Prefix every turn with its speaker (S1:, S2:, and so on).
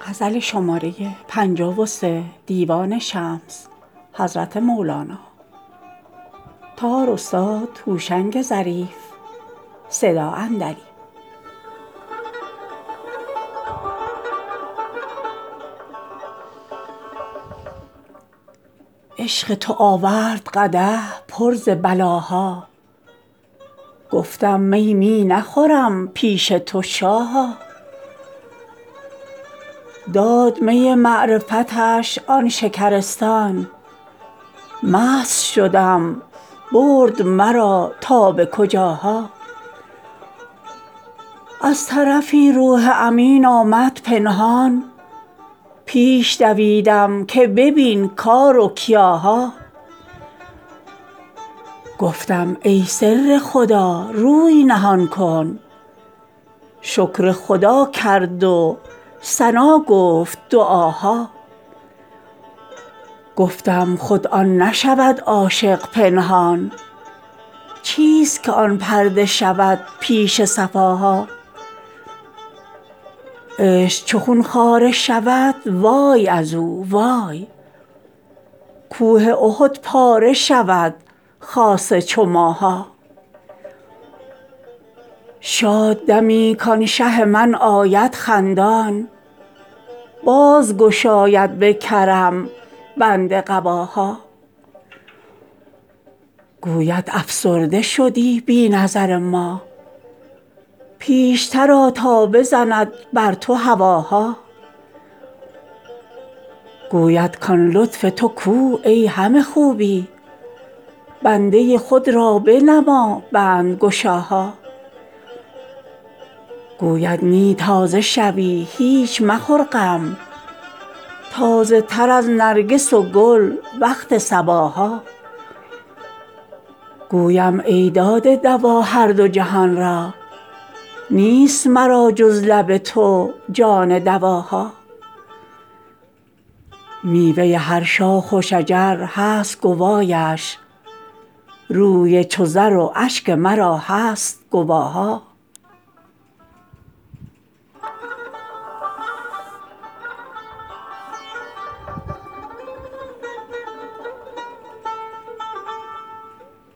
S1: عشق تو آورد قدح پر ز بلاها، گفتم می می نخورم پیش تو شاها. داد می معرفتش آن شکرستان، مست شدم برد مرا تا به کجاها. از طرفی روح امین آمد پنهان، پیش دویدم که ببین کار و کیاها. گفتم ای سر خدا روی نهان کن، شکر خدا کرد و ثنا گفت دعاها. گفتم خود آن نشود عاشق پنهان، چیست که آن پرده شود پیش صفاها. عشق چو خون خواره شود وای از او وای، کوه احد پاره شود خاصه چو ماها. شاد دمی کان شه من آید خندان، باز گشاید به کرم بند قباها. گوید افسرده شدی بی نظر ما، پیشتر آ تا بزند بر تو هواها. گوید کان لطف تو کو ای همه خوبی، بنده خود را بنما بندگشاها. گوید نی تازه شوی هیچ مخور غم، تازه تر از نرگس و گل وقت صباها. گویم ای داده دوا هر دو جهان را، نیست مرا جز لب تو جان دواها. میوه هر شاخ و شجر هست گوایش، روی چو زر و اشک مرا هست گواها.